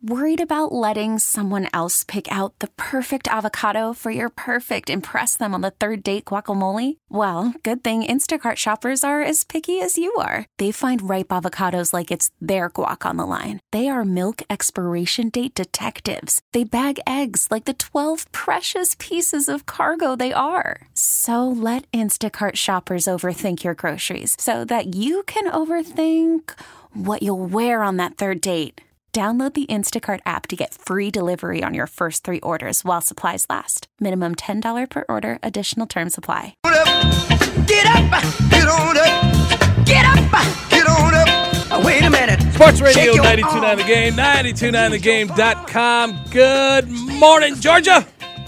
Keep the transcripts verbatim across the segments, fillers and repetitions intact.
Worried about letting someone else pick out the perfect avocado for your perfect impress them on the third date guacamole? Well, good thing Instacart shoppers are as picky as you are. They find ripe avocados like it's their guac on the line. They are milk expiration date detectives. They bag eggs like the twelve precious pieces of cargo they are. So let Instacart shoppers overthink your groceries so that you can overthink what you'll wear on that third date. Download the Instacart app to get free delivery on your first three orders while supplies last. Minimum ten dollars per order. Additional terms apply. Get up, get on up, get up, get on up. Wait a minute. Sports Radio ninety-two point nine The Game, ninety-two point nine the game dot com. Good morning, Georgia.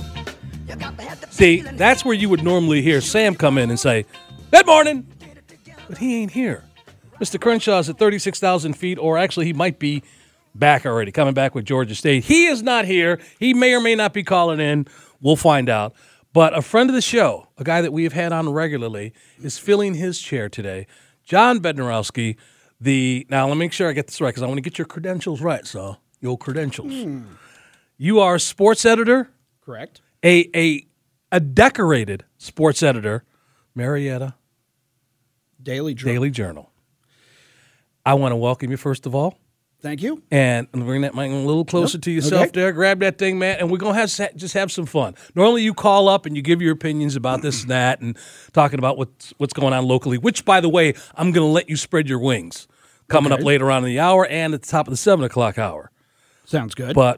See, that's where you would normally hear Sam come in and say, good morning. But he ain't here. Mister Crenshaw's at thirty-six thousand feet, or actually he might be back already, coming back with Georgia State. He is not here. He may or may not be calling in. We'll find out. But a friend of the show, a guy that we have had on regularly, is filling his chair today. John Bednarowski, the now let me make sure I get this right because I want to get your credentials right. So your credentials. Mm. You are a sports editor, correct? A a a decorated sports editor, Marietta Daily Journal. Daily Journal. I want to welcome you first of all. Thank you. And bring that mic a little closer yep. to yourself okay. there. Grab that thing, man, and we're going to have just have some fun. Normally you call up and you give your opinions about this and that and talking about what's, what's going on locally, which, by the way, I'm going to let you spread your wings coming okay. up later on in the hour and at the top of the seven o'clock hour. Sounds good. But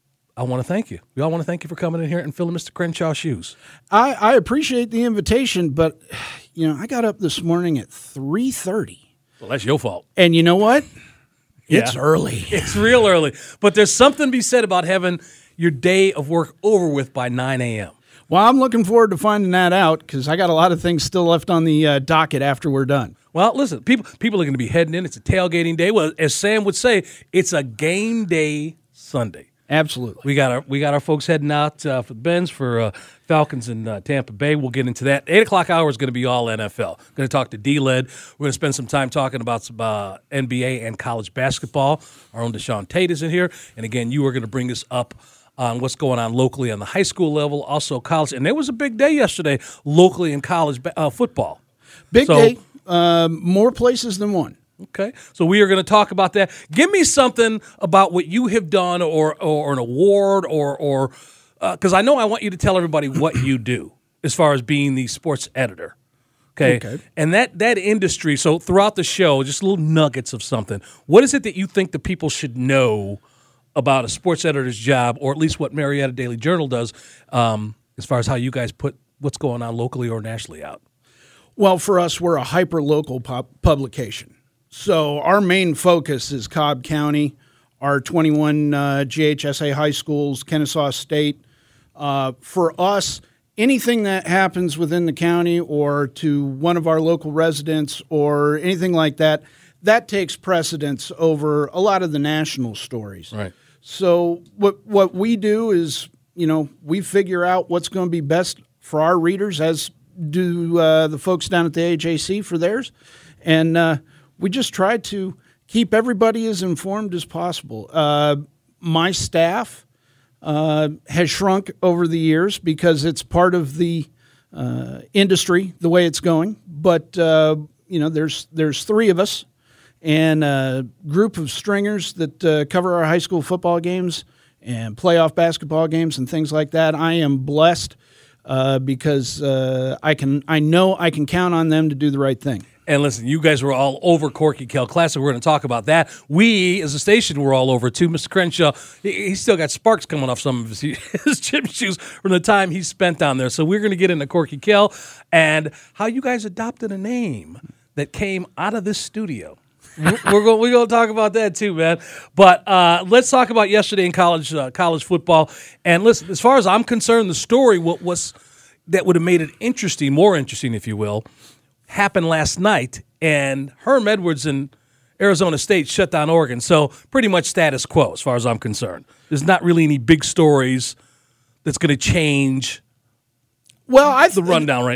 I want to thank you. We all want to thank you for coming in here and filling Mister Crenshaw's shoes. I, I appreciate the invitation, but, you know, I got up this morning at three thirty. Well, that's your fault. And you know what? It's yeah. early. It's real early. But there's something to be said about having your day of work over with by nine a.m. Well, I'm looking forward to finding that out because I got a lot of things still left on the uh, docket after we're done. Well, listen, people people are going to be heading in. It's a tailgating day. Well, as Sam would say, it's a game day Sunday. Absolutely. We got our we got our folks heading out uh, for the Benz for uh, Falcons in uh, Tampa Bay. We'll get into that. eight o'clock hour is going to be all N F L. Going to talk to D-Led. We're going to spend some time talking about some uh, N B A and college basketball. Our own Deshaun Tate is in here. And, again, you are going to bring us up on what's going on locally on the high school level, also college. And there was a big day yesterday locally in college uh, football. Big so, day. Um, more places than one. Okay, so we are going to talk about that. Give me something about what you have done, or or an award, or or because uh, I know I want you to tell everybody what you do as far as being the sports editor. Okay, okay. And that that industry. So throughout the show, just little nuggets of something. What is it that you think the people should know about a sports editor's job, or at least what Marietta Daily Journal does, um, as far as how you guys put what's going on locally or nationally out? Well, for us, we're a hyper-local pub- publication. So our main focus is Cobb County, our twenty-one uh, G H S A high schools, Kennesaw State. Uh, for us, anything that happens within the county or to one of our local residents or anything like that, that takes precedence over a lot of the national stories. Right. So what what we do is, you know, we figure out what's going to be best for our readers, as do uh, the folks down at the A J C for theirs. And uh we just try to keep everybody as informed as possible. Uh, my staff uh, has shrunk over the years because it's part of the uh, industry, the way it's going. But, uh, you know, there's there's three of us and a group of stringers that uh, cover our high school football games and playoff basketball games and things like that. I am blessed uh, because uh, I can I know I can count on them to do the right thing. And listen, you guys were all over Corky Kell Classic. We're going to talk about that. We, as a station, were all over it, too. Mister Crenshaw, he, he's still got sparks coming off some of his, his gym shoes from the time he spent down there. So we're going to get into Corky Kell and how you guys adopted a name that came out of this studio. we're going we're going to talk about that, too, man. But uh, let's talk about yesterday in college uh, college football. And listen, as far as I'm concerned, the story what was that would have made it interesting, more interesting, if you will, happened last night, and Herm Edwards and Arizona State shut down Oregon. So pretty much status quo as far as I'm concerned. There's not really any big stories that's going to change well, I the rundown right now.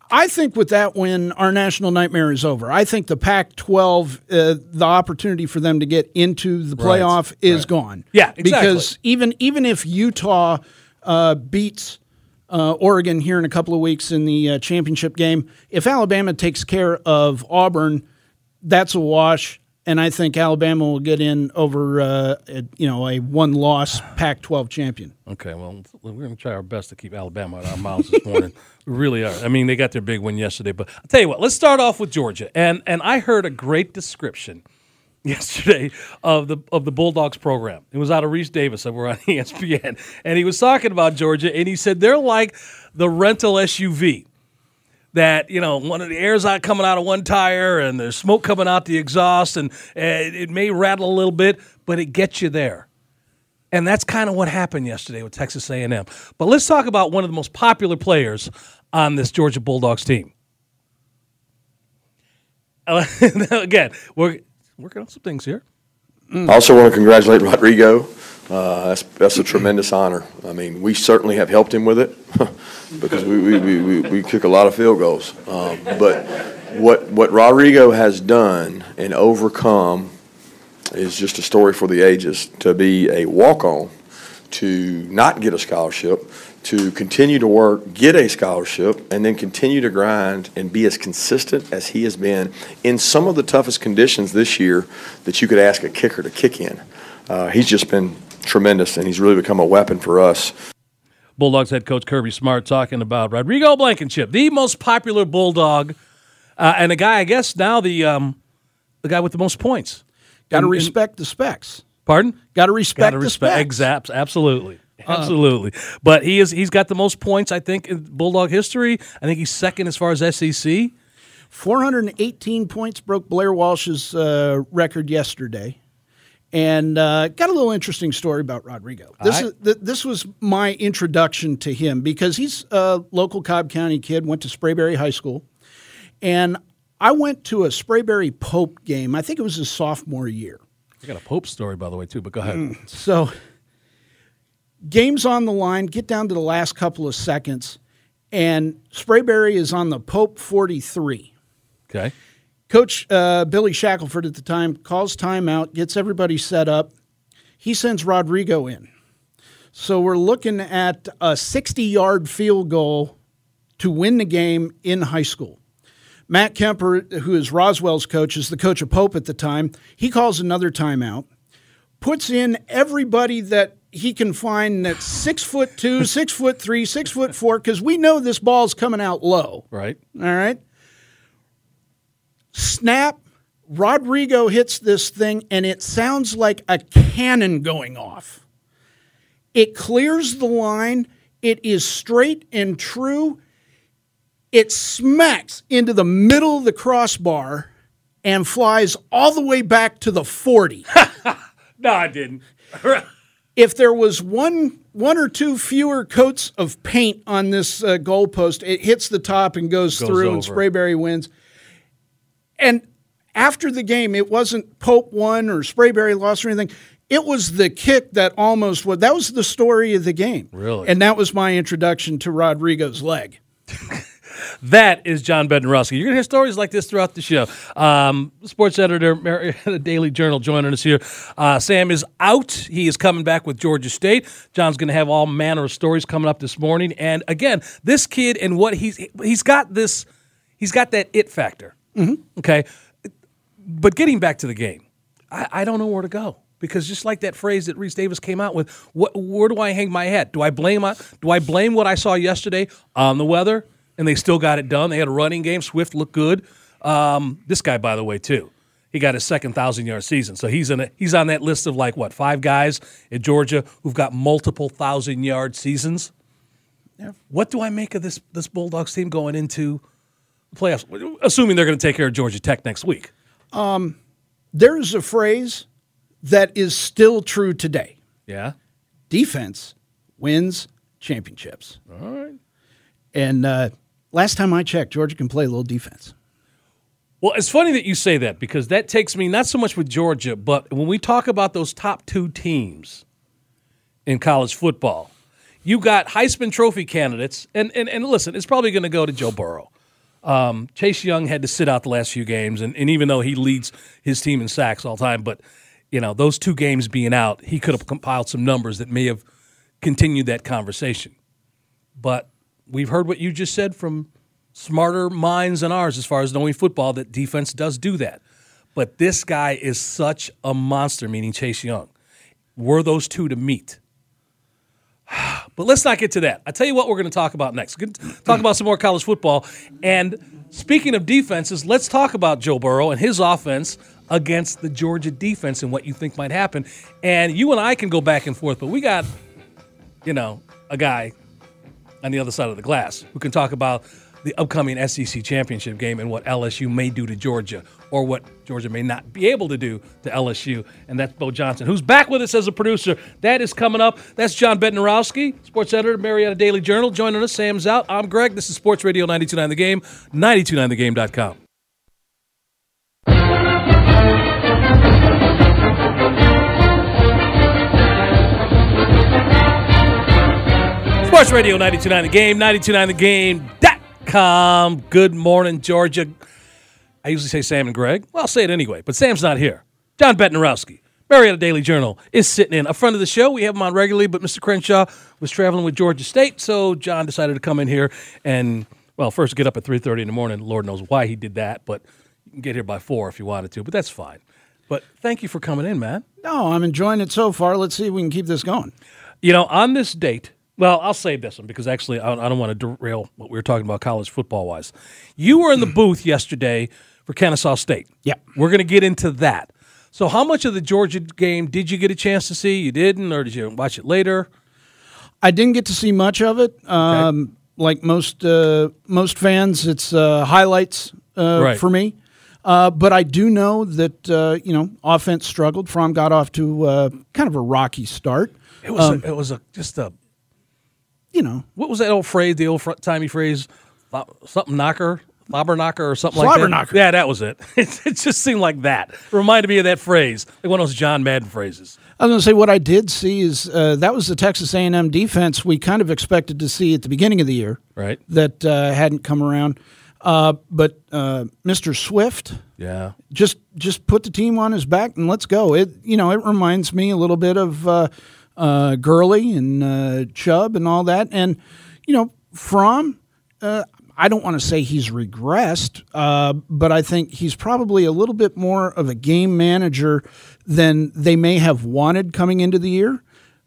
I think with that win, our national nightmare is over. I think the Pac twelve, uh, the opportunity for them to get into the playoff right, is right. gone. Yeah, exactly. Because even even if Utah uh, beats uh, Oregon here in a couple of weeks in the uh, championship game, if Alabama takes care of Auburn, that's a wash. And I think Alabama will get in over, uh, a, you know, a one-loss Pac twelve champion. Okay, well, we're going to try our best to keep Alabama out of our mouths this morning. We really are. I mean, they got their big win yesterday. But I'll tell you what, let's start off with Georgia. And and I heard a great description yesterday of the of the Bulldogs program. It was out of Reese Davis over on E S P N. And he was talking about Georgia, and he said they're like the rental S U V. That, you know, one of the air's out coming out of one tire and there's smoke coming out the exhaust and uh, it may rattle a little bit, but it gets you there. And that's kind of what happened yesterday with Texas A and M. But let's talk about one of the most popular players on this Georgia Bulldogs team. Again, we're working on some things here. I also want to congratulate Rodrigo. Uh, that's, that's a tremendous honor. I mean, we certainly have helped him with it because we, we, we, we kick a lot of field goals. Um, but what what Rodrigo has done and overcome is just a story for the ages. To be a walk-on, to not get a scholarship, to continue to work, get a scholarship, and then continue to grind and be as consistent as he has been in some of the toughest conditions this year that you could ask a kicker to kick in. Uh, he's just been tremendous, and he's really become a weapon for us. Bulldogs head coach Kirby Smart talking about Rodrigo Blankenship, the most popular Bulldog, uh, and a guy, I guess, now the um, the guy with the most points. Got to respect the specs. Pardon? Got to respect Gotta the respect, specs. Exact, absolutely. Absolutely. Uh, but he is, he's got the most points, I think, in Bulldog history. I think he's second as far as S E C. four hundred eighteen points broke Blair Walsh's uh, record yesterday. And uh, got a little interesting story about Rodrigo. This right. is th- this was my introduction to him because he's a local Cobb County kid, went to Sprayberry High School. And I went to a Sprayberry Pope game. I think it was his sophomore year. I got a Pope story, by the way, too, but go ahead. Mm. So, game's on the line, get down to the last couple of seconds, and Sprayberry is on the Pope forty-three. Okay. Coach uh, Billy Shackelford at the time calls timeout, gets everybody set up. He sends Rodrigo in. So we're looking at a sixty-yard field goal to win the game in high school. Matt Kemper, who is Roswell's coach, is the coach of Pope at the time. He calls another timeout, puts in everybody that he can find that's six foot two, six foot three, six foot four, because we know this ball's coming out low. Right. All right. Snap, Rodrigo hits this thing, and it sounds like a cannon going off. It clears the line. It is straight and true. It smacks into the middle of the crossbar and flies all the way back to the forty. No, I didn't. If there was one one or two fewer coats of paint on this uh, goalpost, it hits the top and goes, goes through, over. and Sprayberry wins. And after the game, it wasn't Pope won or Sprayberry lost or anything. It was the kick that almost was. That was the story of the game. Really? And that was my introduction to Rodrigo's leg. That is John Bednarowski. You're going to hear stories like this throughout the show. Um, sports editor, Marietta Daily Journal, joining us here. Uh, Sam is out. He is coming back with Georgia State. John's going to have all manner of stories coming up this morning. And again, this kid and what he's he's got this, he's got that it factor. Mm-hmm. Okay, but getting back to the game, I, I don't know where to go. Because just like that phrase that Reese Davis came out with, what, where do I hang my hat? Do I blame do I blame what I saw yesterday on the weather? And they still got it done. They had a running game. Swift looked good. Um, this guy, by the way, too, he got his second thousand-yard season. So he's in a, he's on that list of like what five guys at Georgia who've got multiple thousand-yard seasons. Yeah. What do I make of this this Bulldogs team going into the playoffs? Assuming they're going to take care of Georgia Tech next week. Um, there's a phrase that is still true today. Yeah. Defense wins championships. All right. And uh, last time I checked, Georgia can play a little defense. Well, it's funny that you say that because that takes me not so much with Georgia, but when we talk about those top two teams in college football, you got Heisman Trophy candidates, and, and, and listen, it's probably going to go to Joe Burrow. Um, Chase Young had to sit out the last few games, and, and even though he leads his team in sacks all the time, but you know those two games being out, he could have compiled some numbers that may have continued that conversation. But we've heard what you just said from smarter minds than ours as far as knowing football, that defense does do that. But this guy is such a monster, meaning Chase Young. Were those two to meet? But let's not get to that. I tell you what we're going to talk about next. We're going to talk about some more college football. And speaking of defenses, let's talk about Joe Burrow and his offense against the Georgia defense and what you think might happen. And you and I can go back and forth, but we got, you know, a guy on the other side of the glass who can talk about the upcoming S E C championship game and what L S U may do to Georgia or what Georgia may not be able to do to L S U, and that's Bo Johnson, who's back with us as a producer. That is coming up. That's John Bednarowski, sports editor, Marietta Daily Journal, joining us. Sam's out. I'm Greg. This is Sports Radio ninety-two point nine The Game, ninety-two point nine the game dot com. Sports Radio ninety-two point nine The Game, ninety-two point nine the game dot com. Good morning, Georgia. I usually say Sam and Greg. Well, I'll say it anyway, but Sam's not here. John Bednarowski, Marietta Daily Journal, is sitting in. A friend of the show. We have him on regularly, but Mister Crenshaw was traveling with Georgia State, so John decided to come in here and, well, first get up at three thirty in the morning. Lord knows why he did that, but you can get here by four if you wanted to, but that's fine. But thank you for coming in, man. No, I'm enjoying it so far. Let's see if we can keep this going. You know, on this date, well, I'll save this one because actually I don't want to derail what we were talking about college football-wise. You were in the booth yesterday for Kennesaw State. Yeah. We're going to get into that. So how much of the Georgia game did you get a chance to see? You didn't, or did you watch it later? I didn't get to see much of it. Um, okay. Like most uh, most fans, it's uh, highlights uh, right. for me. Uh, but I do know that, uh, you know, offense struggled. Fromm got off to uh, kind of a rocky start. It was um, a, it was a, just a... You know. What was that old phrase, the old-timey phrase? Something knocker? Slobber knocker or something like that? Slobber knocker. Yeah, that was it. it. It just seemed like that. It reminded me of that phrase, like one of those John Madden phrases. I was going to say what I did see is uh, that was the Texas A and M defense we kind of expected to see at the beginning of the year. Right. That uh, hadn't come around. Uh, but uh, Mister Swift, yeah, just just put the team on his back and let's go. It you know it reminds me a little bit of uh, uh, Gurley and uh, Chubb and all that. And you know Fromm, uh, I don't want to say he's regressed, uh, but I think he's probably a little bit more of a game manager than they may have wanted coming into the year.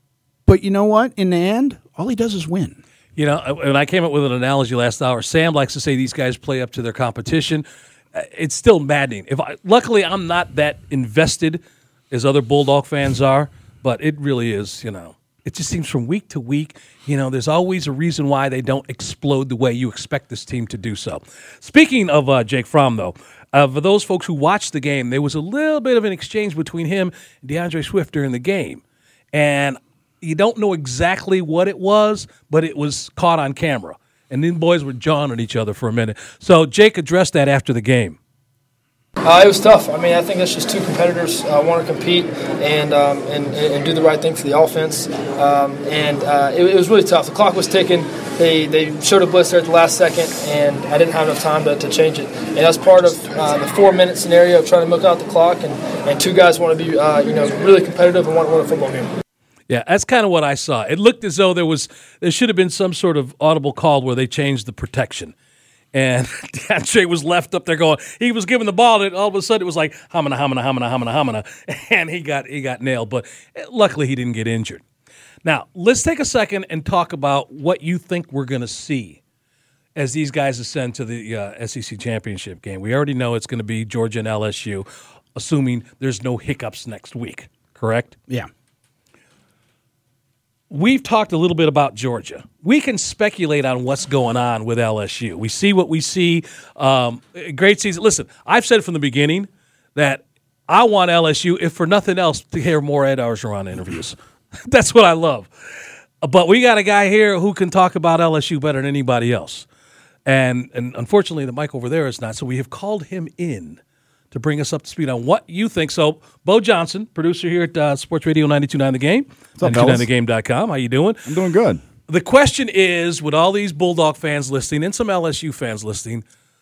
But you know what? In the end, all he does is win. You know, when I came up with an analogy last hour, Sam likes to say these guys play up to their competition. It's still maddening. If I, luckily, I'm not that invested as other Bulldog fans are, but it really is, you know. It just seems from week to week, you know, there's always a reason why they don't explode the way you expect this team to do so. Speaking of uh, Jake Fromm, though, uh, for those folks who watched the game, there was a little bit of an exchange between him and DeAndre Swift during the game. And you don't know exactly what it was, but it was caught on camera. And then boys were jawing at each other for a minute. So Jake addressed that after the game. Uh, it was tough. I mean, I think that's just two competitors uh, want to compete and, um, and and do the right thing for the offense. Um, and uh, it, it was really tough. The clock was ticking. They they showed a blitz there at the last second, and I didn't have enough time to, to change it. And that's part of uh, the four-minute scenario of trying to milk out the clock. And, and two guys want to be uh, you know really competitive and want to win a football game. Yeah, that's kind of what I saw. It looked as though there was there should have been some sort of audible call where they changed the protection. And DeAndre was left up there going, he was giving the ball, and all of a sudden it was like, hamana, hamana, hamana, hamana, hamana, and he got he got nailed. But luckily he didn't get injured. Now, let's take a second and talk about what you think we're going to see as these guys ascend to the uh, S E C championship game. We already know it's going to be Georgia and L S U, assuming there's no hiccups next week, correct? Yeah. We've talked a little bit about Georgia. We can speculate on what's going on with L S U. We see what we see. Um, great season. Listen, I've said from the beginning that I want L S U, if for nothing else, to hear more Ed Orgeron interviews. That's what I love. But we got a guy here who can talk about L S U better than anybody else. And, and unfortunately, the mic over there is not. So we have called him in to bring us up to speed on what you think. So, Bo Johnson, producer here at uh, Sports Radio ninety-two point nine The Game, What's up, ninety-two point nine the game dot com. How you doing? I'm doing good. The question is, with all these Bulldog fans listening and some L S U fans listening,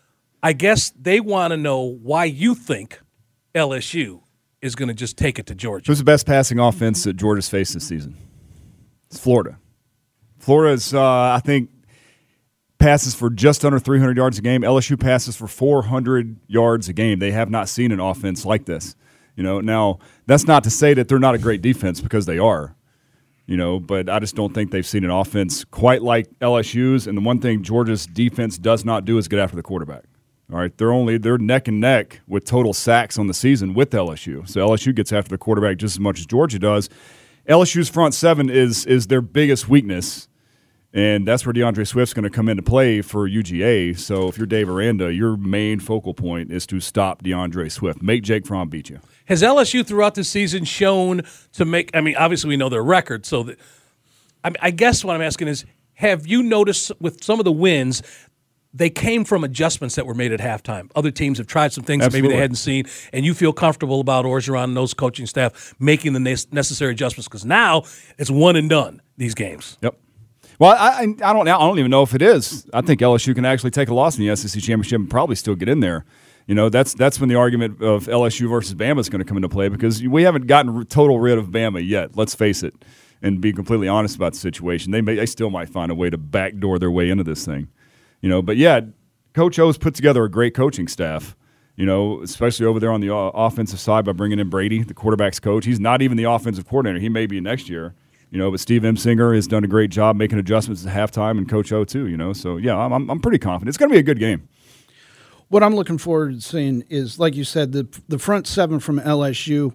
I guess they want to know why you think L S U is going to just take it to Georgia. Who's the best passing offense that Georgia's faced this season? It's Florida. Florida's, uh, I think, passes for just under three hundred yards a game. L S U passes for four hundred yards a game. They have not seen an offense like this. You know, now that's not to say that they're not a great defense, because they are. You know, but I just don't think they've seen an offense quite like L S U's. And the one thing Georgia's defense does not do is get after the quarterback. All right, they're only they're neck and neck with total sacks on the season with L S U. So L S U gets after the quarterback just as much as Georgia does. L S U's front seven is is their biggest weakness, and that's where DeAndre Swift's going to come into play for U G A. So if you're Dave Aranda, your main focal point is to stop DeAndre Swift. Make Jake Fromm beat you. Has L S U throughout the season shown to make – I mean, obviously we know their record. So that, I, mean, I guess what I'm asking is, have you noticed with some of the wins – they came from adjustments that were made at halftime. Other teams have tried some things Absolutely. that maybe they hadn't seen, and you feel comfortable about Orgeron and those coaching staff making the necessary adjustments, because now it's one and done, these games. Yep. Well, I, I I don't I don't even know if it is. I think L S U can actually take a loss in the S E C championship and probably still get in there. You know, that's that's when the argument of L S U versus Bama is going to come into play, because we haven't gotten total rid of Bama yet. Let's face it, and be completely honest about the situation. They may they still might find a way to backdoor their way into this thing. You know, but yeah, Coach O's put together a great coaching staff, you know, especially over there on the uh, offensive side by bringing in Brady, the quarterback's coach. He's not even the offensive coordinator. He may be next year, you know, but Steve Emsinger has done a great job making adjustments at halftime, and Coach O too, you know. So, yeah, I'm, I'm pretty confident. It's going to be a good game. What I'm looking forward to seeing is, like you said, the the front seven from L S U,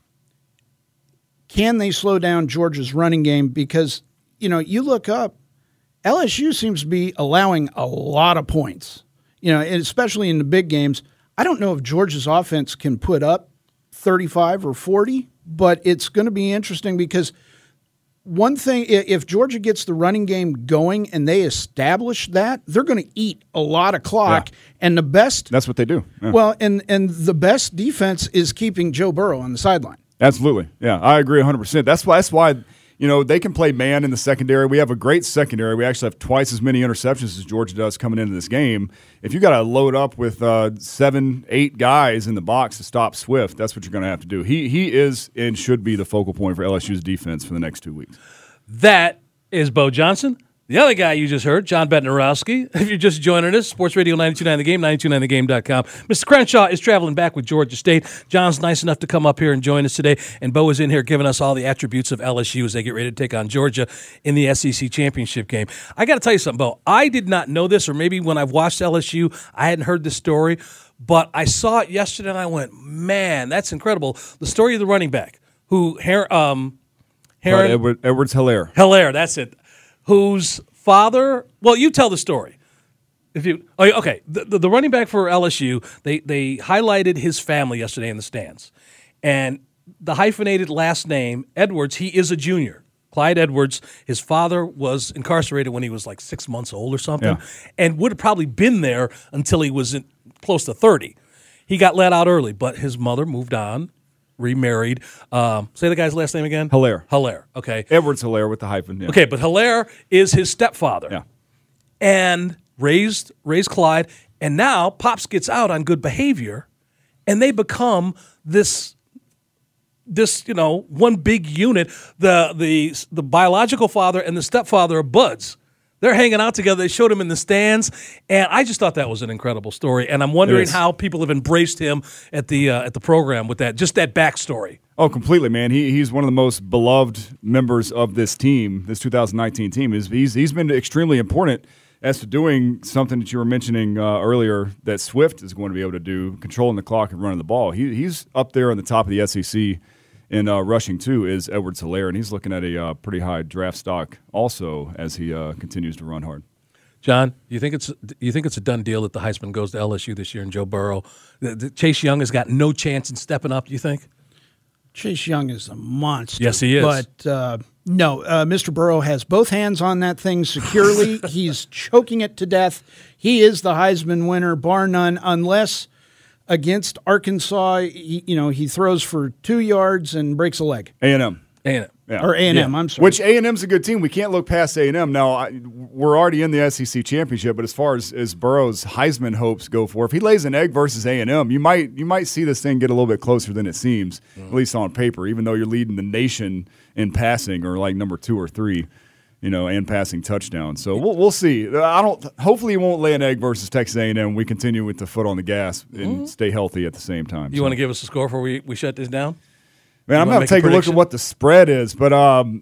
can they slow down Georgia's running game? Because, you know, you look up, L S U seems to be allowing a lot of points, you know, and especially in the big games. I don't know if Georgia's offense can put up thirty-five or forty, but it's going to be interesting, because one thing, if Georgia gets the running game going and they establish that, they're going to eat a lot of clock. Yeah. And the best – That's what they do. Yeah. Well, and, and the best defense is keeping Joe Burrow on the sideline. Absolutely. Yeah, I agree one hundred percent. That's why, that's why – you know, they can play man in the secondary. We have a great secondary. We actually have twice as many interceptions as Georgia does coming into this game. If you got to load up with uh, seven, eight guys in the box to stop Swift, that's what you're going to have to do. He he is and should be the focal point for L S U's defense for the next two weeks. That is Bo Johnson. The other guy you just heard, John Bednarowski. If you're just joining us, Sports Radio ninety-two point nine The Game, ninety-two point nine the game dot com. Mister Crenshaw is traveling back with Georgia State. John's nice enough to come up here and join us today, and Bo is in here giving us all the attributes of L S U as they get ready to take on Georgia in the S E C championship game. I got to tell you something, Bo. I did not know this, or maybe when I've watched L S U, I hadn't heard this story, but I saw it yesterday, and I went, man, that's incredible. The story of the running back, who, um, Heron, uh, Edward, Edwards-Helaire. Helaire, that's it. Whose father, well, you tell the story. If you oh, okay, the, the the running back for L S U, they they highlighted his family yesterday in the stands, and the hyphenated last name Edwards. He is a junior, Clyde Edwards. His father was incarcerated when he was like six months old or something, yeah. and would have probably been there until he was in, close to thirty. He got let out early, but his mother moved on. Remarried. Um, say the guy's last name again? Helaire. Helaire, okay. Edwards-Helaire with the hyphen. Yeah. Okay, but Helaire is his stepfather. Yeah. And raised raised Clyde, and now Pops gets out on good behavior, and they become this this, you know, one big unit. The the the biological father and the stepfather are buds. They're hanging out together. They showed him in the stands, and I just thought that was an incredible story. And I'm wondering how people have embraced him at the uh, at the program with that, just that backstory. Oh, completely, man. He he's one of the most beloved members of this team, this two thousand nineteen team. He's he's, he's been extremely important as to doing something that you were mentioning uh, earlier that Swift is going to be able to do, controlling the clock and running the ball. He he's up there on the top of the S E C. In uh, rushing, too, is Edwards-Helaire, and he's looking at a uh, pretty high draft stock also as he uh, continues to run hard. John, do you think it's you think it's a done deal that the Heisman goes to L S U this year and Joe Burrow? The, the Chase Young has got no chance in stepping up, do you think? Chase Young is a monster. Yes, he is. But, uh, no, uh, Mister Burrow has both hands on that thing securely. He's choking it to death. He is the Heisman winner, bar none, unless – against Arkansas, he, you know, he throws for two yards and breaks a leg. A and M. A and M. Yeah. Or A and M, Yeah. I'm sorry. Which A and M's a good team. We can't look past A and M. Now, I, we're already in the S E C championship, but as far as, as Burrow's Heisman hopes go for, if he lays an egg versus A and M, you might you might see this thing get a little bit closer than it seems, mm. at least on paper, even though you're leading the nation in passing or like number two or three, you know, and passing touchdowns. So we'll, we'll see. I don't. Hopefully he won't lay an egg versus Texas A and M. We continue with the foot on the gas and mm. stay healthy at the same time. You so. want to give us a score before we, we shut this down? Man, you I'm going to take a, a look at what the spread is, but um,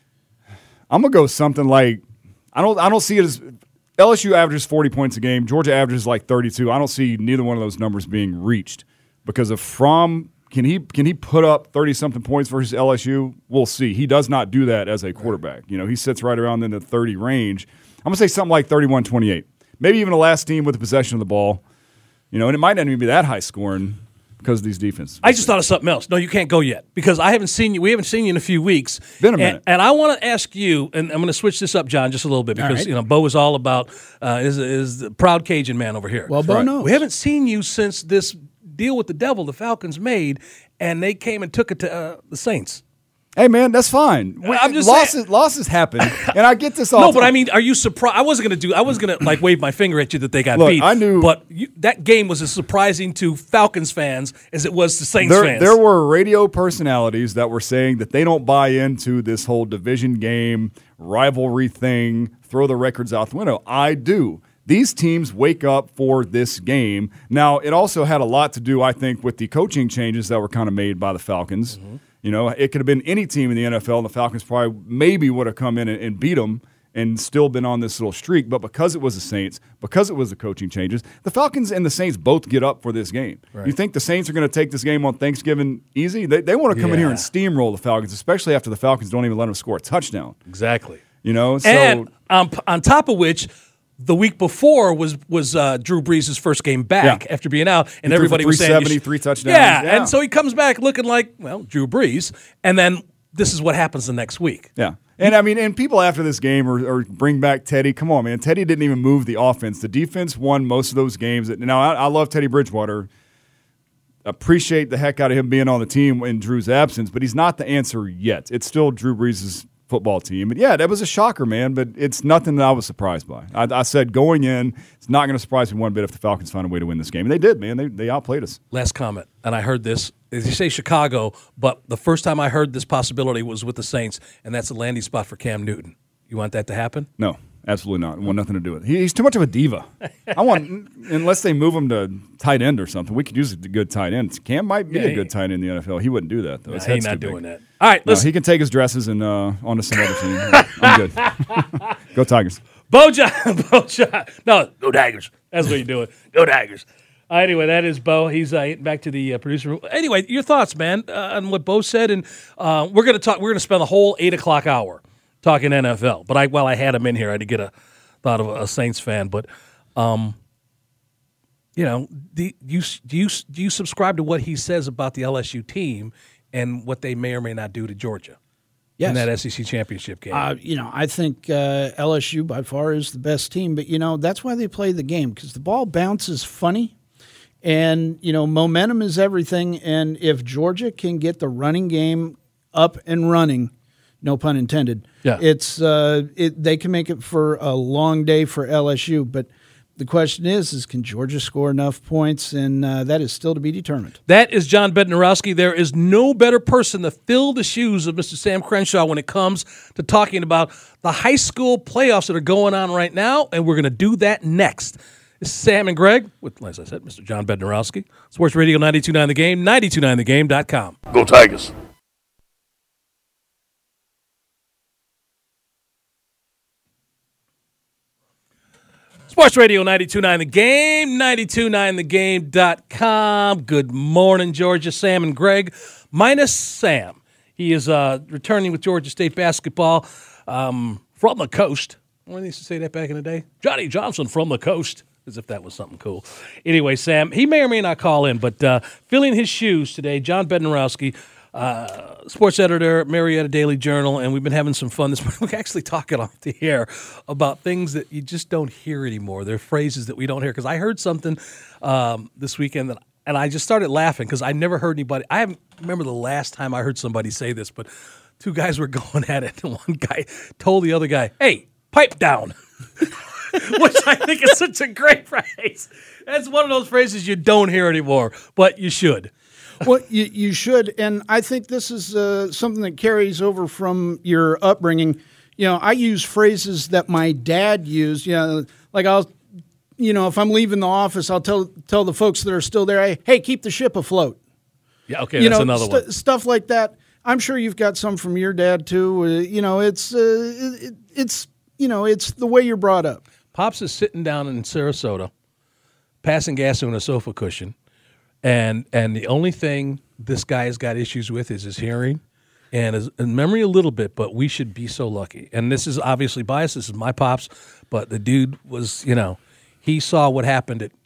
I'm gonna go something like I don't I don't see it as L S U averages forty points a game. Georgia averages like thirty-two. I don't see neither one of those numbers being reached because of Fromm. Can he can he put up thirty something points versus L S U? We'll see. He does not do that as a quarterback. You know, he sits right around in the thirty range. I'm gonna say something like thirty-one twenty-eight. Maybe even the last team with the possession of the ball. You know, and it might not even be that high scoring. Because of these defenses. I just thought of something else. No, you can't go yet because I haven't seen you. We haven't seen you in a few weeks. Been a minute. And, and I want to ask you, and I'm going to switch this up, John, just a little bit because right. you know Bo is all about uh, is is the proud Cajun man over here. Well, Bo right. knows. We haven't seen you since this deal with the devil the Falcons made, and they came and took it to uh, the Saints. Hey, man, that's fine. Well, I'm just losses, saying. losses happen, and I get this all. No, but I mean, are you surprised? I wasn't going to do. I wasn't going to like wave my finger at you that they got Look, beat. I knew, but you, that game was as surprising to Falcons fans as it was to Saints there, fans. There were radio personalities that were saying that they don't buy into this whole division game rivalry thing. Throw the records out the window. I do. These teams wake up for this game. Now, it also had a lot to do, I think, with the coaching changes that were kind of made by the Falcons. Mm-hmm. You know, it could have been any team in the N F L, and the Falcons probably maybe would have come in and, and beat them and still been on this little streak. But because it was the Saints, because it was the coaching changes, the Falcons and the Saints both get up for this game. Right. You think the Saints are going to take this game on Thanksgiving easy? They, they want to come yeah. in here and steamroll the Falcons, especially after the Falcons don't even let them score a touchdown. Exactly. You know, so and um, on top of which, the week before was was uh, Drew Brees' first game back yeah. after being out, and he everybody was saying, seventy, three touchdowns. Yeah, yeah, and so he comes back looking like, well, Drew Brees, and then this is what happens the next week. Yeah, and I mean, and people after this game or, or bring back Teddy. Come on, man, Teddy didn't even move the offense. The defense won most of those games. Now, I, I love Teddy Bridgewater. Appreciate the heck out of him being on the team in Drew's absence, but he's not the answer yet. It's still Drew Brees' football team. But yeah, that was a shocker, man, but it's nothing that I was surprised by. I, I said going in, it's not going to surprise me one bit if the Falcons find a way to win this game. And they did, man. They they outplayed us. Last comment, and I heard this. As you say Chicago, but the first time I heard this possibility was with the Saints, and that's a landing spot for Cam Newton. You want that to happen? No, absolutely not. I want nothing to do with it. He, he's too much of a diva. I want, unless they move him to tight end or something, we could use a good tight end. Cam might be yeah, a good tight end in the N F L. He wouldn't do that, though. Nah, His he's head's not too doing big. that. All right, listen. No, he can take his dresses and uh, on to some other team. I'm good. Go Tigers. Bo John. Bo John. No, go Tigers. That's what you're doing. Go Tigers. Uh, anyway, that is Bo. He's uh, getting back to the uh, producer room. Anyway, your thoughts, man, uh, on what Bo said, and uh, we're gonna talk. We're gonna spend the whole eight o'clock hour talking N F L. But I, while I had him in here, I had to get a thought of a, a Saints fan. But, um, you know, do you do you do you subscribe to what he says about the L S U team and what they may or may not do to Georgia? Yes. In that S E C championship game. Uh, you know, I think uh, L S U by far is the best team, but, you know, that's why they play the game, because the ball bounces funny, and, you know, momentum is everything, and if Georgia can get the running game up and running, no pun intended, yeah. it's uh, it, they can make it for a long day for L S U, but the question is, is can Georgia score enough points, and uh, that is still to be determined. That is John Bednarowski. There is no better person to fill the shoes of Mister Sam Crenshaw when it comes to talking about the high school playoffs that are going on right now, and we're going to do that next. This is Sam and Greg with, as I said, Mister John Bednarowski. Sports Radio ninety-two point nine The Game, ninety-two point nine the game dot com. Go Tigers. Sports Radio ninety-two point nine The Game, ninety-two point nine the game dot com. Good morning, Georgia. Sam and Greg, minus Sam. He is uh, returning with Georgia State basketball um, from the coast. When they used to say that back in the day? Johnny Johnson from the coast, as if that was something cool. Anyway, Sam, he may or may not call in, but uh, filling his shoes today, John Bednarowski, Uh, sports editor, Marietta Daily Journal, and we've been having some fun this morning. We're actually talking off the air about things that you just don't hear anymore. They're phrases that we don't hear. Because I heard something um, this weekend, that, and I just started laughing because I never heard anybody. I haven't remember the last time I heard somebody say this, but two guys were going at it, and one guy told the other guy, "Hey, pipe down," which I think is such a great phrase. That's one of those phrases you don't hear anymore, but you should. Well, you, you should, and I think this is uh, something that carries over from your upbringing. You know, I use phrases that my dad used. You know, like I'll, you know, if I'm leaving the office, I'll tell tell the folks that are still there, "Hey, hey keep the ship afloat." Yeah, okay, you that's know, another st- one. Stuff like that. I'm sure you've got some from your dad too. Uh, you know, it's uh, it, it's you know, it's the way you're brought up. Pops is sitting down in Sarasota, passing gas on a sofa cushion. And and the only thing this guy has got issues with is his hearing and his and memory a little bit, but we should be so lucky. And this is obviously biased. This is my pops, but the dude was, you know, he saw what happened at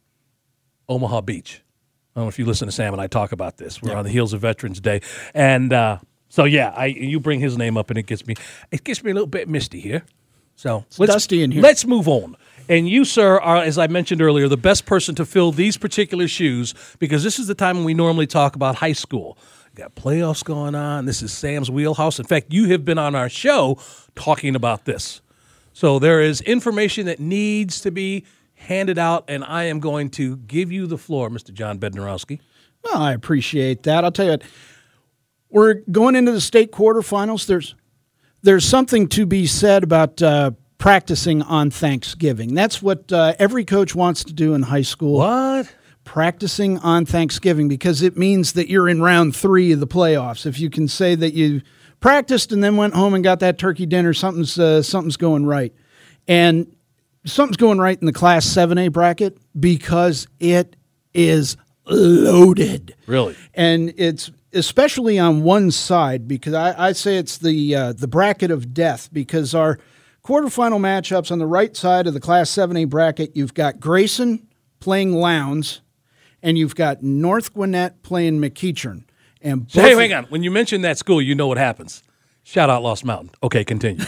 Omaha Beach. I don't know if you listen to Sam and I talk about this. We're yeah. on the heels of Veterans Day. And uh, so, yeah, I you bring his name up, and it gets me it gets me a little bit misty here. So it's let's, dusty in here. Let's move on. And you, sir, are, as I mentioned earlier, the best person to fill these particular shoes because this is the time when we normally talk about high school. Got playoffs going on. This is Sam's wheelhouse. In fact, you have been on our show talking about this. So there is information that needs to be handed out, and I am going to give you the floor, Mister John Bednarowski. Well, I appreciate that. I'll tell you what, we're going into the state quarterfinals. There's there's something to be said about uh, practicing on Thanksgiving. That's what uh, every coach wants to do in high school. What? Practicing on Thanksgiving, because it means that you're in round three of the playoffs. If you can say that you practiced and then went home and got that turkey dinner, something's uh, something's going right. And something's going right in the Class seven A bracket because it is loaded. Really? And it's especially on one side, because I, I say it's the uh, the bracket of death, because our quarterfinal matchups on the right side of the Class seven A bracket, you've got Grayson playing Lowndes, and you've got North Gwinnett playing McEachern. And so, hey, hang on. When you mention that school, you know what happens. Shout out Lost Mountain. Okay, continue.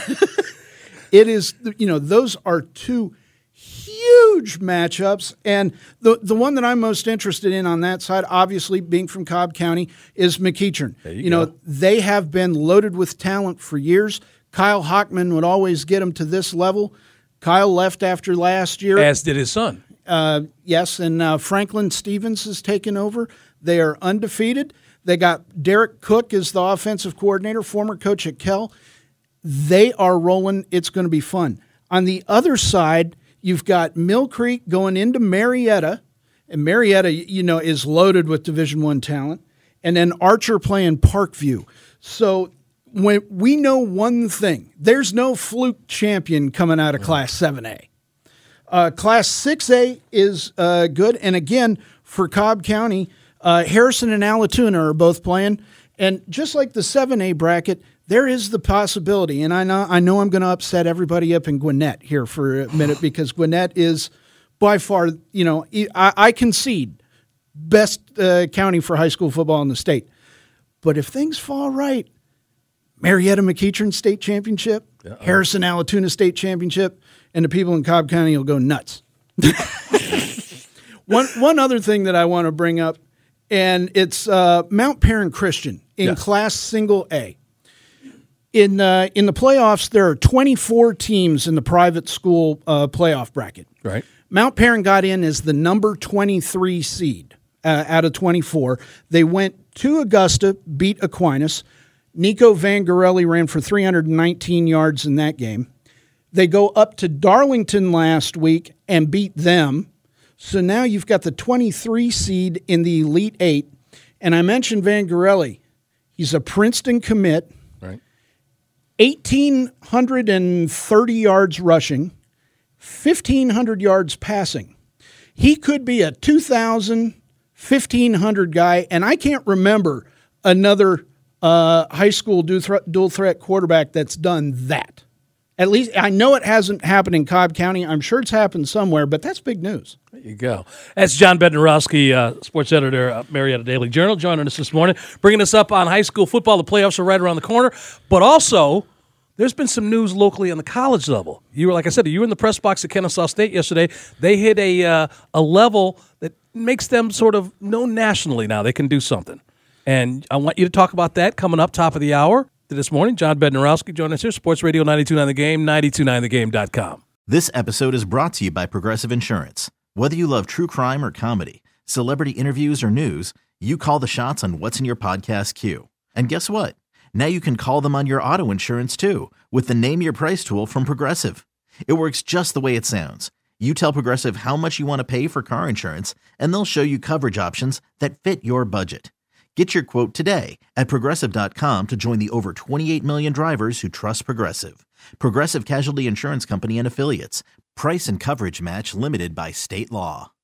It is, you know, those are two huge matchups. And the the one that I'm most interested in on that side, obviously being from Cobb County, is McEachern. There you, you go. know, they have been loaded with talent for years. Kyle Hockman would always get them to this level. Kyle left after last year. As did his son. Uh, yes, and uh, Franklin Stevens has taken over. They are undefeated. They got Derek Cook as the offensive coordinator, former coach at Kell. They are rolling. It's going to be fun. On the other side, you've got Mill Creek going into Marietta, and Marietta, you know, is loaded with Division One talent, and then Archer playing Parkview. So when we know one thing, there's no fluke champion coming out of Class seven A. Uh, Class six A is uh, good, and again, for Cobb County, uh, Harrison and Allatoona are both playing, and just like the seven A bracket, there is the possibility, and I know I know I'm going to upset everybody up in Gwinnett here for a minute, because Gwinnett is by far, you know, I, I concede, best uh, county for high school football in the state. But if things fall right, Marietta McEachern State Championship, Uh-oh. Harrison Allatoona State Championship, and the people in Cobb County will go nuts. one one other thing that I want to bring up, and it's uh, Mount Perrin Christian in yes. Class Single A. In uh, in the playoffs, there are twenty-four teams in the private school uh, playoff bracket. Right. Mount Perrin got in as the number twenty-three seed uh, out of twenty-four. They went to Augusta, beat Aquinas. Nico Vangarelli ran for three hundred nineteen yards in that game. They go up to Darlington last week and beat them. So now you've got the twenty-three seed in the Elite Eight. And I mentioned Vangarelli. He's a Princeton commit. Right. one thousand eight hundred thirty yards rushing, fifteen hundred yards passing. He could be a two thousand, fifteen hundred guy, and I can't remember another uh, high school dual threat quarterback that's done that. At least I know it hasn't happened in Cobb County. I'm sure it's happened somewhere, but that's big news. There you go. That's John Bednarowski, uh, sports editor at Marietta Daily Journal, joining us this morning, bringing us up on high school football. The playoffs are right around the corner, but also there's been some news locally on the college level. You were, like I said, you were in the press box at Kennesaw State yesterday. They hit a uh, a level that makes them sort of known nationally now. They can do something. And I want you to talk about that coming up top of the hour. This morning, John Bednarowski joined us here, Sports Radio ninety-two point nine The Game, ninety-two point nine the game dot com. This episode is brought to you by Progressive Insurance. Whether you love true crime or comedy, celebrity interviews or news, you call the shots on what's in your podcast queue. And guess what? Now you can call them on your auto insurance too with the Name Your Price tool from Progressive. It works just the way it sounds. You tell Progressive how much you want to pay for car insurance, and they'll show you coverage options that fit your budget. Get your quote today at Progressive dot com to join the over twenty-eight million drivers who trust Progressive. Progressive Casualty Insurance Company and Affiliates. Price and coverage match limited by state law.